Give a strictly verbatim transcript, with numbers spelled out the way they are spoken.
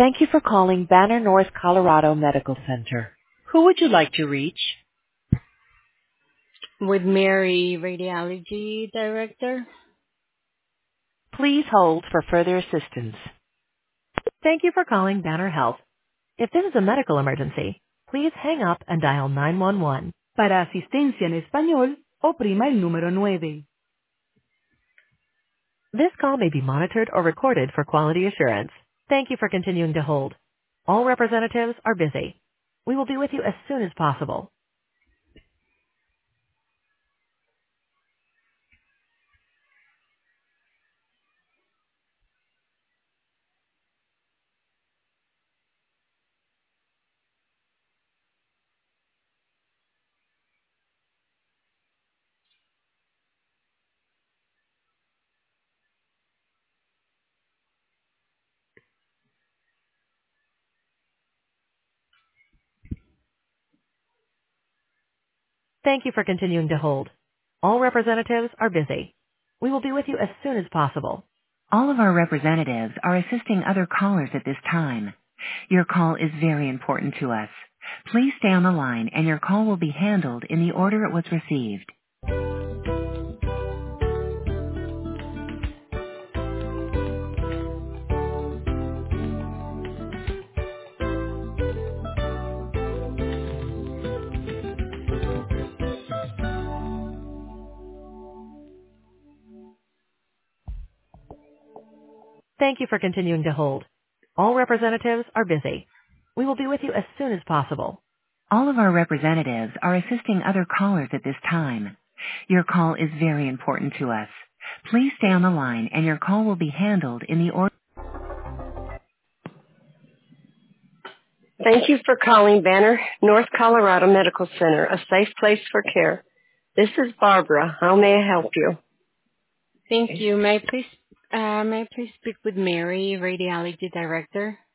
Thank you for calling Banner North Colorado Medical Center. Who would you like to reach? With Mary, Radiology Director. Please hold for further assistance. Thank you for calling Banner Health. If this is a medical emergency, please hang up and dial nine one one. Para asistencia en español, oprima el número nueve. This call may be monitored or recorded for quality assurance. Thank you for continuing to hold. All representatives are busy. We will be with you as soon as possible. Thank you for continuing to hold. All representatives are busy. We will be with you as soon as possible. All of our representatives are assisting other callers at this time. Your call is very important to us. Please stay on the line and your call will be handled in the order it was received. Thank you for continuing to hold. All representatives are busy. We will be with you as soon as possible. All of our representatives are assisting other callers at this time. Your call is very important to us. Please stay on the line and your call will be handled in the order. Thank you for calling Banner North Colorado Medical Center, a safe place for care. This is Barbara. How may I help you? Thank you. May I please, uh, may I please speak with Mary, Radiology Director?